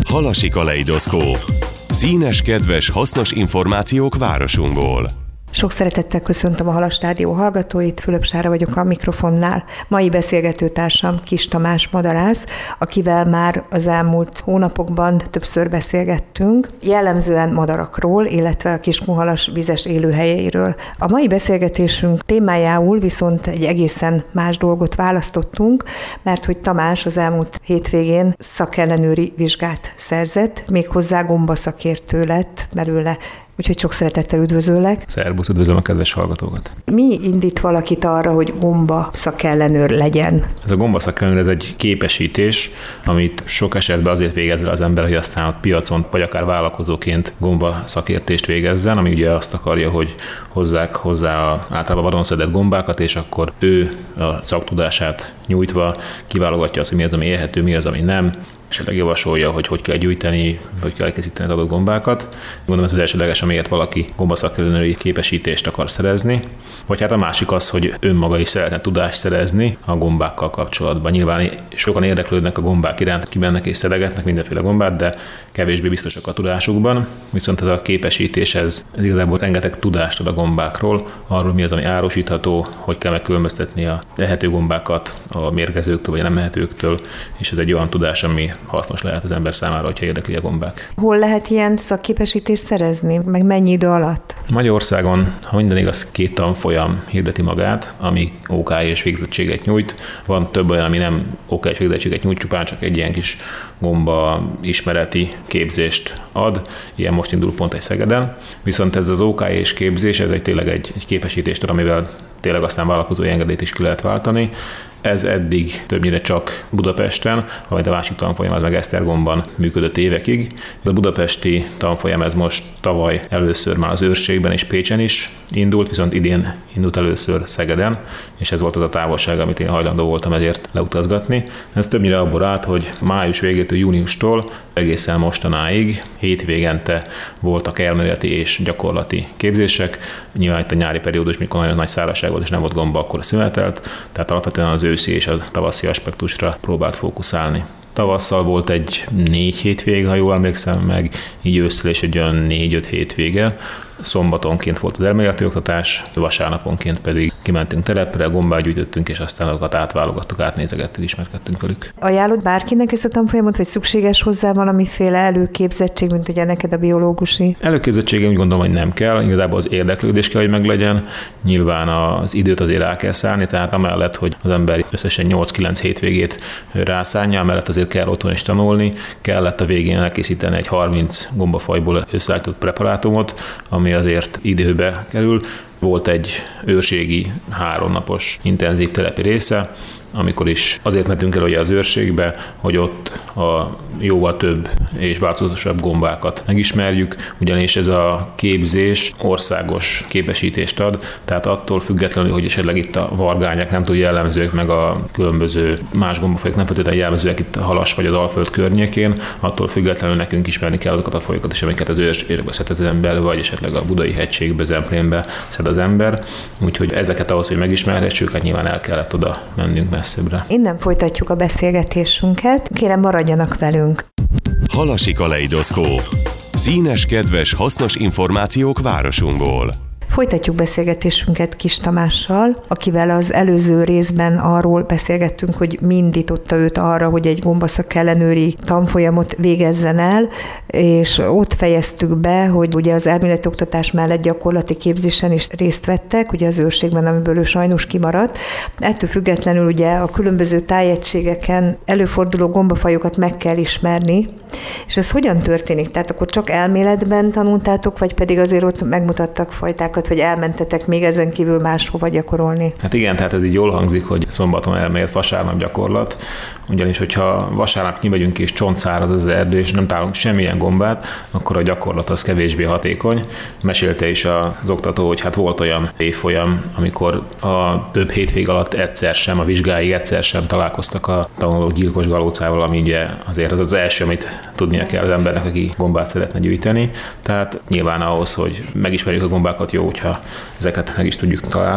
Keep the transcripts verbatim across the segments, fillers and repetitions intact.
Halasi kaleidoszkóp. Színes, kedves, hasznos információk városunkból. Sok szeretettel köszöntöm a Halas Rádió hallgatóit, Fülöp Sára vagyok a mikrofonnál. Mai beszélgetőtársam Kiss Tamás madarász, akivel már az elmúlt hónapokban többször beszélgettünk, jellemzően madarakról, illetve a Kiskunhalas vizes élőhelyeiről. A mai beszélgetésünk témájául viszont egy egészen más dolgot választottunk, mert hogy Tamás az elmúlt hétvégén szakellenőri vizsgát szerzett, méghozzá gombaszakértő lett belőle. Úgyhogy sok szeretettel üdvözöllek. Szerbusz, üdvözlöm a kedves hallgatókat. Mi indít valakit arra, hogy gomba szakellenőr legyen? Ez a gomba szakellenőr, ez egy képesítés, amit sok esetben azért végezzel az ember, hogy aztán a piacon, vagy akár vállalkozóként gomba szakértést végezzen, ami ugye azt akarja, hogy hozzák hozzá a általában vadonszedett gombákat, és akkor ő a szaktudását nyújtva kiválogatja azt, hogy mi az, ami élhető, mi az, ami nem, esetleg javasolja, hogy hogy kell gyűjteni, hogy kell elkészíteni az adott gombákat. Gondolom ez az elsődleges, amiért valaki gombaszakkellenőri képesítést akar szerezni. Vagy hát a másik az, hogy önmaga is szeretne tudást szerezni a gombákkal kapcsolatban. Nyilván sokan érdeklődnek a gombák iránt, kimennek és szedegetnek mindenféle gombát, de kevésbé biztosak a tudásukban. Viszont ez a képesítés, ez, ez igazából rengeteg tudást ad a gombákról, arról mi az, ami árusítható, hogy kell megkülönböztetni a ehető gombákat a mérgezőktől vagy a nem ehetőktől, és ez egy olyan tudás, ami hasznos lehet az ember számára, hogyha érdekli a gombák. Hol lehet ilyen szakképesítést szerezni, meg mennyi idő alatt? Magyarországon, ha minden igaz, két tanfolyam hirdeti magát, ami ó ká és végzettséget nyújt. Van több olyan, ami nem ó ká és végzettséget nyújt, csupán csak egy ilyen kis gomba ismereti képzést ad. Ilyen most indul pont egy Szegeden. Viszont ez az ó ká és képzés, ez egy tényleg egy, egy képesítést ad, amivel tényleg aztán vállalkozói engedélyt is ki lehet váltani. Ez eddig többnyire csak Budapesten, majd a másik tanfolyam az meg Esztergomban működött évekig. A budapesti tanfolyam ez most tavaly először már az Őrségben és Pécsen is indult, viszont idén indult először Szegeden, és ez volt az a távolság, amit én hajlandó voltam ezért leutazgatni. Ez többnyire abból állt, hogy május végétől júniustól egészen mostanáig hétvégente voltak elméleti és gyakorlati képzések. Nyilván itt a nyári periódus, mikor nagyon nagy szárazság volt és nem volt gomba, akkor szünetelt, tehát alapvetően az őszi és a tavaszi aspektusra próbált fókuszálni. Tavasszal volt egy négy hétvége, ha jól emlékszem meg, így ősszel és egy olyan négy-öt hétvége. Szombatonként volt az elméleti oktatás, vasárnaponként pedig kimentünk telepre, gombát gyűjtöttünk, és aztán azokat átválogattuk, átnézegettük, ismerkedtünk velük. Ajánlod bárkinek ezt a tanfolyamot, vagy szükséges hozzá valamiféle előképzettség, mint ugye neked a biológusi? Előképzettségem úgy gondolom, hogy nem kell, igazából az érdeklődés kell, hogy meglegyen. Nyilván az időt azért rá kell szállni, tehát amellett, hogy az ember összesen nyolc-kilenc hétvégét rászánja, amellett azért kell otthon is tanulni, kellett a végén elkészíteni egy harminc gombafajból összeállított preparátumot, ami azért időbe kerül. Volt egy őrségi háromnapos intenzív telepi része, amikor is azért mentünk el ugye az őrségbe, hogy ott a jóval több és változatosabb gombákat megismerjük, ugyanis ez a képzés országos képesítést ad, tehát attól függetlenül, hogy esetleg itt a vargányák nem túl jellemzők, meg a különböző más gombafajok nem feltétlenül jellemzőek itt a Halas vagy az Alföld környékén, attól függetlenül nekünk ismerni kell azokat a fajokat is, amiket az őrségbe szed az ember, vagy esetleg a Budai hegységbe, Zemplénbe szed az ember. Úgyhogy ezeket ahhoz, hogy megismerhessük, hát nyilván el kellett oda mennünk messzebbre. Innen folytatjuk a beszélgetésünket. Kérem, maradjanak velünk. Halasi kaleidoszkóp. Színes, kedves, hasznos információk városunkból. Folytatjuk beszélgetésünket Kiss Tamással, akivel az előző részben arról beszélgettünk, hogy mi indította őt arra, hogy egy gombaszakkellenőri tanfolyamot végezzen el, és ott fejeztük be, hogy ugye az elméleti oktatás mellett gyakorlati képzésen is részt vettek, ugye az őrségben, amiből ő sajnos kimaradt. Ettől függetlenül ugye a különböző tájegységeken előforduló gombafajokat meg kell ismerni, és ez hogyan történik? Tehát akkor csak elméletben tanultátok, vagy pedig azért ott megmutattak fajtákat, vagy elmentetek még ezen kívül máshova gyakorolni? Hát igen, tehát ez így jól hangzik, hogy szombaton elmélet, vasárnap gyakorlat. Ugyanis, hogyha vasárnap kimegyünk és csontszáraz az erdő, és nem találunk semmilyen gombát, akkor a gyakorlat az kevésbé hatékony. Mesélte is az oktató, hogy hát volt olyan évfolyam, amikor a több hétvég alatt egyszer sem, a vizsgáig egyszer sem találkoztak a tanulók gyilkos galócával, ami ugye azért az az első, amit tudnia kell az embernek, aki gombát szeretne gyűjteni. Tehát nyilván ahhoz, hogy megismerjük a gombákat, jó, hogyha ezeket meg is tudjuk találni.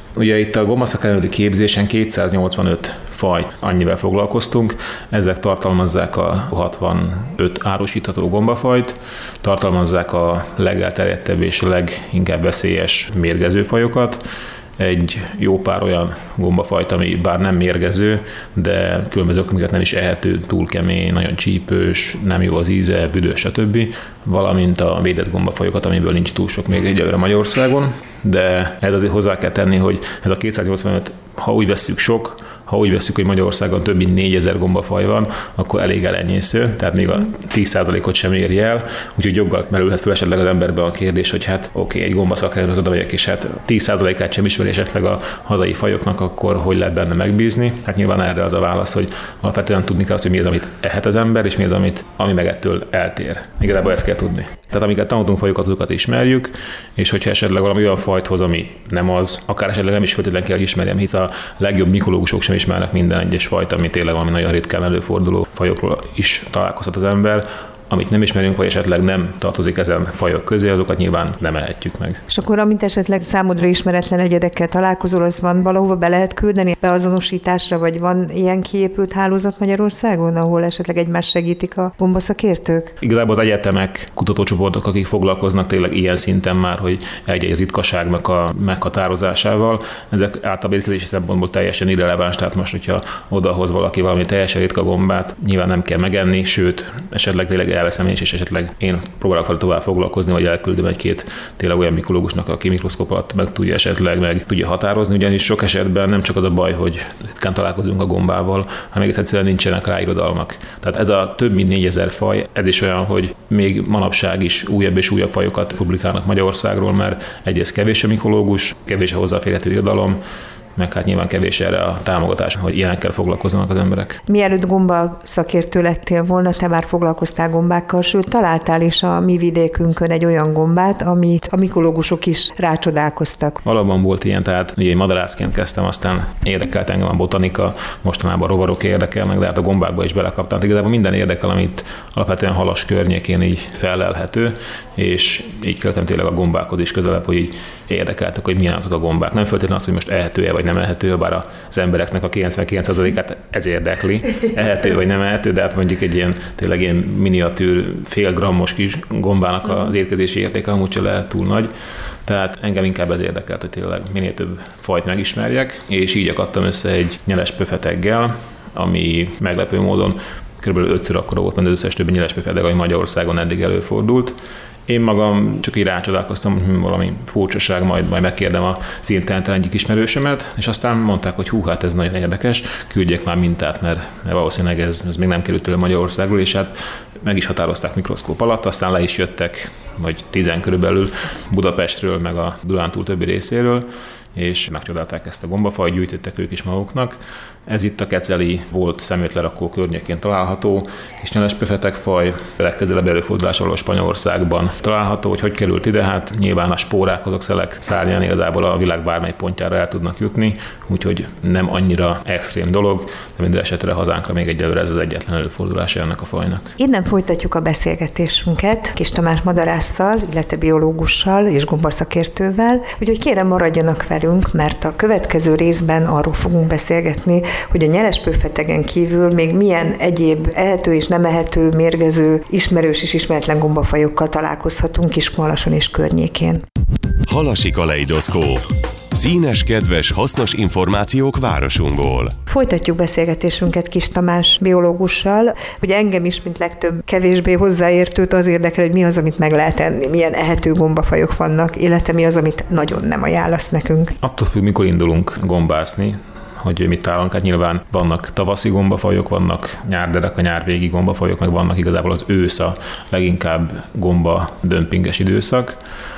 Ugye itt a gombaszakkellenőri képzésen kétszáznyolcvanöt faj, annyivel foglalkoztunk. Ezek tartalmazzák a hatvanöt árusítható gombafajt, tartalmazzák a legelterjedtebb és leginkább veszélyes mérgező fajokat, egy jó pár olyan gombafajt, ami bár nem mérgező, de különböző okok nem is ehető, túl kemény, nagyon csípős, nem jó az íze, büdös, stb. Valamint a védett gombafajokat, amiből nincs túl sok még egyelőre Magyarországon, de ez azért hozzá kell tenni, hogy ez a kétszáznyolcvanöt, ha úgy vesszük sok, ha úgy vesszük, hogy Magyarországon több mint négyezer gombafaj van, akkor elég elenyésző, tehát még a tíz százalékot sem éri el, úgyhogy joggal merülhet föl esetleg az emberben a kérdés, hogy hát oké, okay, egy gombaszakkelőhöz oda vagyok, és hát tíz százalékát sem ismeri esetleg a hazai fajoknak, akkor hogy lehet benne megbízni? Hát nyilván erre az a válasz, hogy alapvetően tudni kell azt, hogy mi az, amit ehet az ember, és mi az, amit, ami meg ettől eltér. Igazából ezt kell tudni. Tehát amiket tanultunk fajokat, azokat ismerjük, és hogyha esetleg valami olyan fajt hoz, ami nem az, akár esetleg nem is feltétlenül kell, hogy ismerjem, hisz a legjobb mikológusok sem ismernek minden egyes fajt, ami tényleg valami nagyon ritkán előforduló fajokról is találkozhat az ember. Amit nem ismerünk, vagy esetleg nem tartozik ezen fajok közé, azokat nyilván nem ehetjük meg. És akkor, amint esetleg számodra ismeretlen egyedekkel találkozol, az van valahova be lehet küldeni beazonosításra, vagy van ilyen kiépült hálózat Magyarországon, ahol esetleg egymást segítik a gombaszakértők? Igazából az egyetemek, kutatócsoportok, akik foglalkoznak tényleg ilyen szinten már, hogy egy-egy ritkaságnak a meghatározásával, ezek általában étkezési szempontból teljesen irreleváns, tehát most, hogyha odahoz valaki valami teljesen ritka gombát, nyilván nem kell megenni, sőt, esetleg tényleg elveszem én is, és esetleg én próbálok fel tovább foglalkozni, vagy elküldöm egy-két tényleg olyan mikológusnak, aki mikroszkóp alatt meg tudja esetleg meg tudja határozni, ugyanis sok esetben nem csak az a baj, hogy ritkán találkozunk a gombával, hanem egész egyszerűen nincsenek rá irodalmak. Tehát ez a több mint négyezer faj, ez is olyan, hogy még manapság is újabb és újabb fajokat publikálnak Magyarországról, mert egyrészt kevés a mikológus, kevés a hozzáférhető irodalom, meg hát nyilván kevés erre a támogatás, hogy ilyenekkel foglalkoznak az emberek. Mielőtt gomba szakértő lettél volna, te már foglalkoztál gombákkal, sőt találtál is a mi vidékünkön egy olyan gombát, amit a mikológusok is rácsodálkoztak. Valóban volt ilyen, tehát ugye én madarászként kezdtem, aztán érdekelt engem a botanika, mostanában rovarok érdekelnek, de hát a gombákba is belekaptam. Igazából minden érdekel, amit alapvetően Halas környékén így fellelhető, és így kerültem tényleg a gombákhoz is közelebb, hogy így érdekeltek, hogy milyen azok a gombák. Nem feltétlenül az, hogy most ehető vagy nem ehető, bár az embereknek a kilencvenkilenc százalékát ez érdekli, ehető vagy nem ehető, de hát mondjuk egy ilyen tényleg ilyen miniatűr fél grammos kis gombának az étkezési értéke amúgy se lehet túl nagy. Tehát engem inkább ez érdekelt, hogy tényleg minél több fajt megismerjek, és így akadtam össze egy nyeles pöfeteggel, ami meglepő módon kb. ötször akkora volt, mint az összes többi nyeles pöfeteg, ami Magyarországon eddig előfordult. Én magam csak így rácsodálkoztam, hogy valami furcsaság, majd, majd megkérdem a szintelen egyik ismerősömet, és aztán mondták, hogy hú, hát ez nagyon érdekes, küldjék már mintát, mert, mert valószínűleg ez, ez még nem került elő Magyarországról, és hát meg is határozták mikroszkóp alatt, aztán le is jöttek, vagy tizen körülbelül Budapestről, meg a Dunántúl többi részéről, és megcsodálták ezt a gombafajt, gyűjtöttek ők is maguknak. Ez itt a Keceli volt szemétlerakó környékén található, kis nyeles pöfetegfaj, legközelebb előfordulással Spanyolországban található, hogy hogy került ide, hát nyilván a spórák, azok szelek szárnyán igazából a világ bármely pontjára el tudnak jutni, úgyhogy nem annyira extrém dolog, de minden esetre hazánkra még egyelőre ez az egyetlen előfordulása ennek a fajnak. Innen folytatjuk a beszélgetésünket Kis Tamás madarásszal, illetve biológussal és gombaszakértővel, úgyhogy kérem maradjanak velünk, mert a következő részben arról fogunk beszélgetni, hogy a nyeles pöfetegen kívül még milyen egyéb ehető és nem ehető, mérgező, ismerős és ismeretlen gombafajokkal találkozhatunk Kiskunhalason és környékén. Halasi kaleidoszkóp. Színes, kedves, hasznos információk városunkból. Folytatjuk beszélgetésünket Kis Tamás biológussal, hogy engem is, mint legtöbb kevésbé hozzáértőt az érdekel, hogy mi az, amit meg lehet enni, milyen ehető gombafajok vannak, illetve mi az, amit nagyon nem ajánlasz nekünk. Attól függ, mikor indulunk gombászni, hogy mit találunk, hát nyilván vannak tavaszi gombafajok, vannak nyárderek, a nyárvégi gombafajok, meg vannak igazából az ősz a leginkább gomba dömpinges időszak.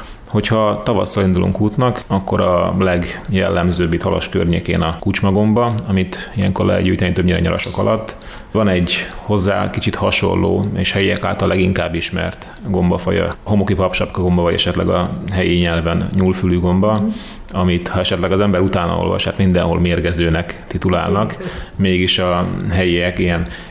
Hogyha tavasszal indulunk útnak, akkor a legjellemzőbb itt Halas környékén a kucsmagomba, amit ilyenkor lehet gyűjteni többnyire nyarasok alatt. Van egy hozzá kicsit hasonló és helyiek által leginkább ismert gombafaja, a homoki papsapka gomba, vagy esetleg a helyi nyelven nyúlfülű gomba, amit ha esetleg az ember utána olvas, hát mindenhol mérgezőnek titulálnak, mégis a helyiek ilyen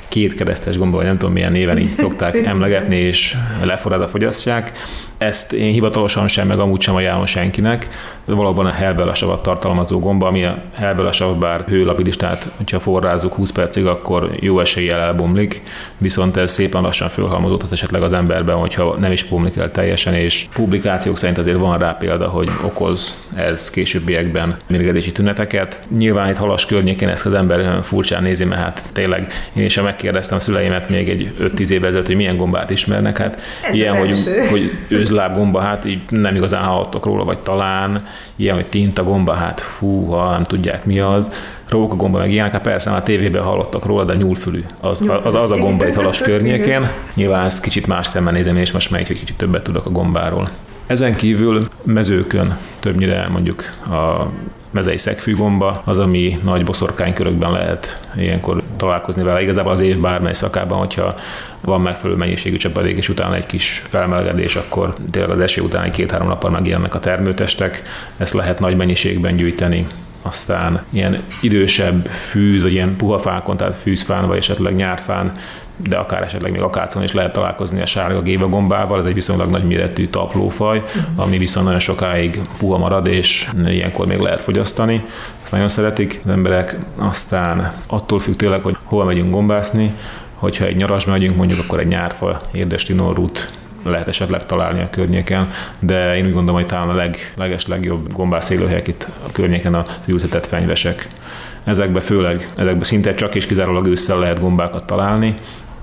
két keresztes gomba, vagy nem tudom milyen néven így szokták emlegetni, és leforrad a fogyasztják. Ezt én hivatalosan sem, meg amúgy sem ajánlom senkinek. Valóban a helybelasavat tartalmazó gomba, ami a helybelasav bár hőlabilis, tehát hogyha forrázzuk húsz percig, akkor jó eséllyel elbomlik, viszont ez szépen lassan fölhalmozódhat esetleg az emberben, hogyha nem is bomlik el teljesen, és publikációk szerint azért van rá példa, hogy okoz ez későbbiekben mérgezési tüneteket. Nyilván itt Halas környékén ezt az ember furcsán nézi, mert hát tényleg én is megkérdeztem a szüleimet még egy öt-tíz évvel ezelőtt, hogy milyen gombát ismernek, hát ez ilyen, hogy, hogy őzlábgomba, hát így nem igazán hallottak róla, vagy talán ilyen, hogy tintagomba, hát húha, nem tudják mi az. Rókagomba meg ilyenek, hát persze a tévében hallottak róla, de nyúlfülű. Az az, az a gomba itt Halas környékén. Nyilván ezt kicsit más szemmel nézem, és most meg, hogy kicsit többet tudok a gombáról. Ezen kívül mezőkön többnyire mondjuk a mezei szegfűgomba, az, ami nagy boszorkánykörökben lehet ilyenkor találkozni vele. Igazából az év bármely szakában, hogyha van megfelelő mennyiségű csapadék, és utána egy kis felmelegedés, akkor tényleg az eső után egy két-három nappal megjelennek a termőtestek. Ezt lehet nagy mennyiségben gyűjteni. Aztán ilyen idősebb fűz, vagy ilyen puha fákon, tehát fűzfán, vagy esetleg nyárfán, de akár esetleg még akácon is lehet találkozni a sárga gévagombával. Ez egy viszonylag nagy méretű taplófaj, uh-huh. ami viszont nagyon sokáig puha marad, és ilyenkor még lehet fogyasztani. Ezt nagyon szeretik az emberek. Aztán attól függ tényleg, hogy hova megyünk gombászni. Hogyha egy nyarasba megyünk, mondjuk akkor egy nyárfa, érdes tinorrút lehet esetleg találni a környéken, de én úgy gondolom, hogy talán a leg, leges legjobb gombász élőhelyek itt a környéken az ültetett fenyvesek. Ezekbe főleg, ezekbe szinte csak és kizárólag ősszel lehet gombákat találni.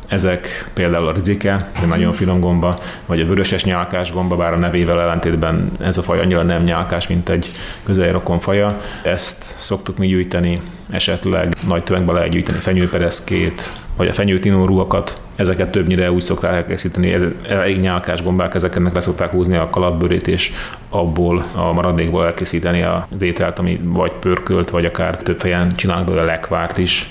Ezek például a rizike, egy nagyon finom gomba, vagy a vöröses nyálkás gomba, bár a nevével ellentétben ez a faj annyira nem nyálkás, mint egy közeli rokon faja. Ezt szoktuk mi gyűjteni, esetleg nagy tömegben lehet gyűjteni fenyőpereszkét, vagy a fenyőtinóruakat. Ezeket többnyire úgy szokták elkészíteni, elég nyálkás gombák, ezeknek le szokták húzni a kalapbőrét, és abból a maradékból elkészíteni az ételt, ami vagy pörkölt, vagy akár több fejen csinálnak belőle lekvárt is.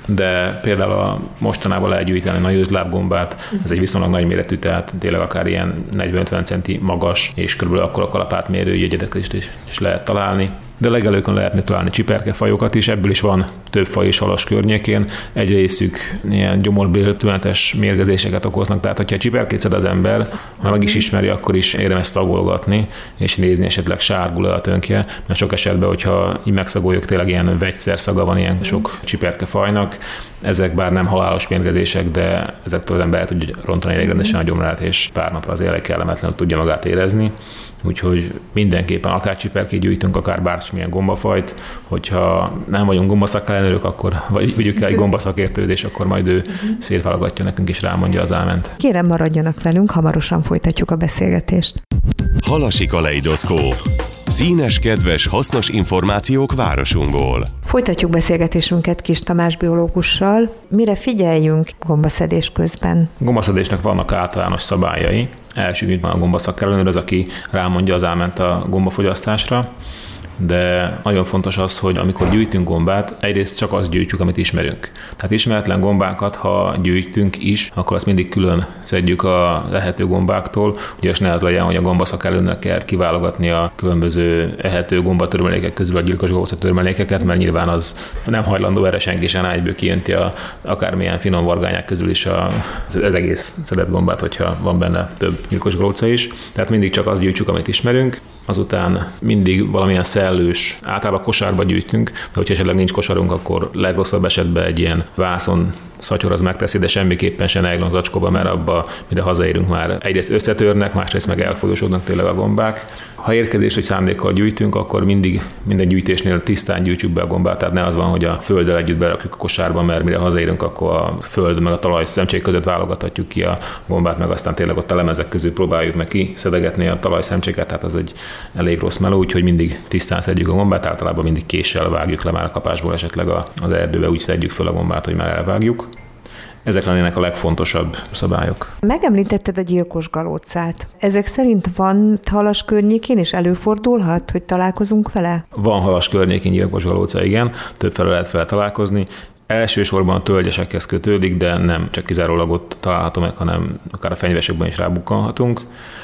De például a mostanában lehet gyűjteni nagy őzlábgombát, ez egy viszonylag nagy méretű, tehát tényleg akár ilyen negyven-ötven centi magas, és körülbelül akkor a kalapát mérő jegyedeket is, is lehet találni. De legelőkön lehet még találni csiperkefajokat is, ebből is van több faj is Halas környékén. Egy részük ilyen gyomorbéltünetes mérgezéseket okoznak, tehát hogyha csiperkét szed az ember, ha meg is ismeri, akkor is érdemes szagolgatni, és nézni esetleg sárgul-e a tönkje, mert sok esetben, hogyha így megszagoljuk, tényleg ilyen vegyszer szaga van ilyen sok csiperkefajnak. Ezek bár nem halálos mérgezések, de ezektől az ember el tudja rontani elég rendesen a gyomrát, és pár napra azért elég kellemetlenül tudja magát érezni. Úgyhogy mindenképpen akár csiperkét gyűjtünk, akár bármilyen gombafajt, hogyha nem vagyunk gombaszakellenőrök, akkor vagy vigyük el egy gombaszakértőt, és akkor majd ő szétválogatja nekünk, és rámondja az áment. Kérem, maradjanak velünk, hamarosan folytatjuk a beszélgetést. Halasi kaleidoszkóp. Színes, kedves, hasznos információk városunkból. Folytatjuk beszélgetésünket Kis Tamás biológussal. Mire figyeljünk gombaszedés közben? A gombaszedésnek vannak általános szabályai. Első, mint a gombaszakkellenőr, az, aki rámondja az áment a gombafogyasztásra. De nagyon fontos az, hogy amikor gyűjtünk gombát, egyrészt csak azt gyűjtsük, amit ismerünk. Tehát ismeretlen gombákat, ha gyűjtünk is, akkor azt mindig külön szedjük a lehető gombáktól, ugyanis ne az legyen, hogy a gombaszakkelőnek kell kiválogatni a különböző ehető gombatörmelékek közül a gyilkos gombaszatörmelékeket, mert nyilván az nem hajlandó erre senki sem egyből kijönti a akármilyen finom vargányák közül is a, az egész szedett gombát, hogyha van benne több gyilkos gróca is. Tehát mindig csak azt gyűjtsük, amit ismerünk. Azután mindig valamilyen szellős, általában kosárba gyűjtünk, de hogyha esetleg nincs kosarunk, akkor legrosszabb esetben egy ilyen vászon szatyor az megteszi, de semmiképpen se nejlon zacskóba, mert abba, mire hazaérünk, már egyrészt összetörnek, másrészt meg elfolyósodnak tényleg a gombák. Ha érkezésre szándékkal gyűjtünk, akkor mindig minden gyűjtésnél tisztán gyűjtsük be a gombát, tehát ne az van, hogy a földdel együtt berakjuk a kosárba, mert mire hazaérünk, akkor a föld meg a talaj szemcsék között válogathatjuk ki a gombát, meg aztán tényleg ott a lemezek közül próbáljuk meg kiszedegetni a talajszemcséket, tehát az egy elég rossz meló, úgyhogy mindig tisztán szedjük a gombát, általában mindig késsel vágjuk le már a kapásból, esetleg az erdőbe úgy szedjük föl a gombát, hogy már elvágjuk. Ezek lennének a legfontosabb szabályok. Megemlítetted a gyilkos galócát. Ezek szerint van Halas környékén, és előfordulhat, hogy találkozunk vele? Van Halas környékén gyilkos galóca, igen. Többfelől lehet vele találkozni. Elsősorban a tölgyesekhez kötődik, de nem csak kizárólag ott található meg, hanem akár a fenyvesekben is rábukkanhatunk.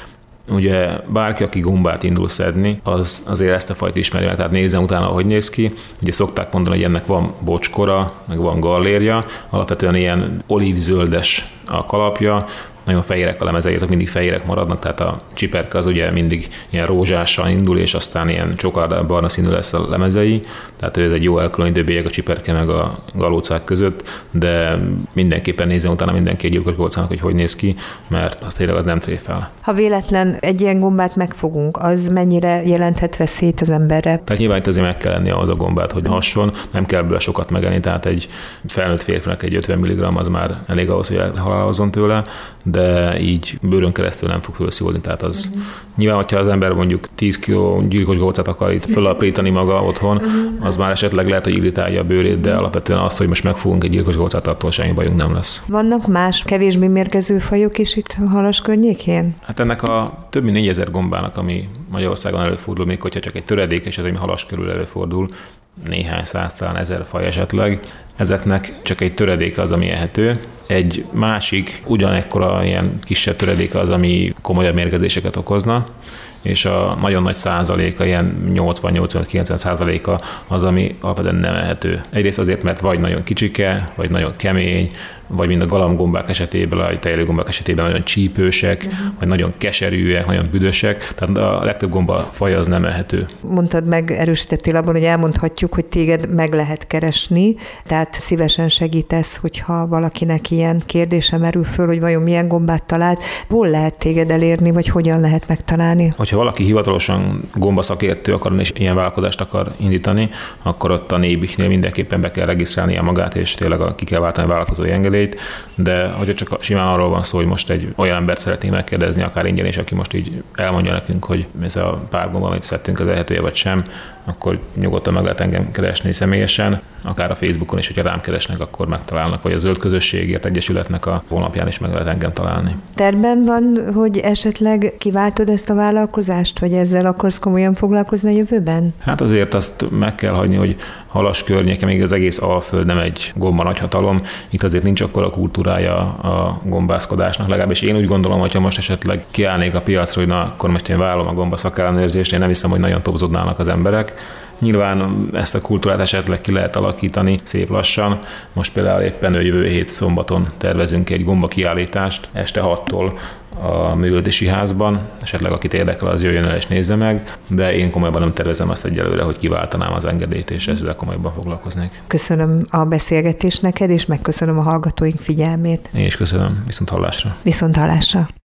Ugye bárki, aki gombát indul szedni, az azért ezt a fajt ismeri meg, tehát nézzen utána, hogy néz ki. Ugye szokták mondani, hogy ennek van bocskora, meg van gallérja, alapvetően ilyen olívzöldes a kalapja, nagyon fehérek a lemezei, azok mindig fehérek maradnak, tehát a csiperke az ugye mindig ilyen rózsással indul, és aztán ilyen csokoládé barna színű lesz a lemezei, tehát ez egy jó elkülönítő bélyeg a csiperke meg a galócák között, de mindenképpen nézzen utána mindenki egy gyilkos gólcának, hogy hogy néz ki, mert azt tényleg az nem tréfel. Ha véletlen egy ilyen gombát megfogunk, az mennyire jelenthet veszélyt az emberre? Tehát nyilván itt azért meg kell lenni ahhoz a gombát, hogy hasson, nem kell belőle sokat megenni, tehát egy felnőtt férfinak egy ötven milligramm az már elég ahhoz, hogy elhalálozzon tőle, de így bőrön keresztül nem fog felszívódni. Tehát az uh-huh. nyilván, hogyha az ember mondjuk tíz kiló gyilkos gócát akar itt fölaprítani maga otthon, uh-huh. az már esetleg lehet, hogy irritálja a bőrét, de alapvetően az, hogy most megfogunk egy gyilkos gócát, attól semmi bajunk nem lesz. Vannak más, kevésbé mérgező fajok is itt Halas környékén? Hát ennek a több mint négyezer gombának, ami Magyarországon előfordul, még hogyha csak egy töredék, és az, ami Halas körül előfordul, néhány száz, talán ezer faj esetleg. Ezeknek csak egy töredéke az, ami ehető. Egy másik, ugyanekkora ilyen kisebb töredéke az, ami komolyabb mérgezéseket okozna, és a nagyon nagy százaléka, ilyen nyolcvan-nyolcvan-kilencven százaléka az, ami alapvetően nem ehető. Egyrészt azért, mert vagy nagyon kicsike, vagy nagyon kemény, vagy mind a galambgombák esetében, a tejlőgombák esetében nagyon csípősek, uh-huh. vagy nagyon keserűek, nagyon büdösek, tehát a legtöbb gomba faj az nem ehető. Mondtad meg, erősítettél abban, hogy elmondhatjuk, hogy téged meg lehet keresni, tehát szívesen segítesz, hogyha valakinek ilyen kérdése merül föl, hogy vajon milyen gombát talált, hol lehet téged elérni, vagy hogyan lehet megtalálni? Hogyha valaki hivatalosan gombaszakértő akar, és ilyen vállalkozást akar indítani, akkor ott a Nébihnél mindenképpen be kell regisztrálnia magát, és tényleg ki kell váltani a vállalkozói engedélyt, de hogyha csak simán arról van szó, hogy most egy olyan embert szeretnénk megkérdezni, akár ingyen, és aki most így elmondja nekünk, hogy ez a pár gomba, amit szedtünk, az ehetője vagy sem, akkor nyugodtan meg lehet engem keresni személyesen, akár a Facebookon is, hogyha rám keresnek, akkor megtalálnak, vagy a Zöld Közösségért Egyesületnek a honlapján is meg lehet engem találni. Tervben van, hogy esetleg kiváltod ezt a vállalkozást, vagy ezzel akarsz komolyan foglalkozni a jövőben? Hát azért azt meg kell hagyni, hogy Halas környéke, még az egész Alföld nem egy gomba nagyhatalom, itt azért nincs akkora kultúrája a gombászkodásnak, legalábbis én úgy gondolom, hogyha most esetleg kiállnék a piacra, hogy na, akkor most én vállalom a gomba szakellenőrzést, én nem hiszem, hogy nagyon topzódnának az emberek. Nyilván ezt a kultúrát esetleg ki lehet alakítani szép lassan. Most például éppen jövő hét szombaton tervezünk egy gomba kiállítást este hattól a Művelődési Házban. Esetleg akit érdekel, az jöjjön el és nézze meg, de én komolyabban nem tervezem azt egyelőre, hogy kiváltanám az engedélyt, és ezzel komolyabban foglalkoznék. Köszönöm a beszélgetést neked, és megköszönöm a hallgatóink figyelmét. Én is köszönöm. Viszont hallásra. Viszont hallásra.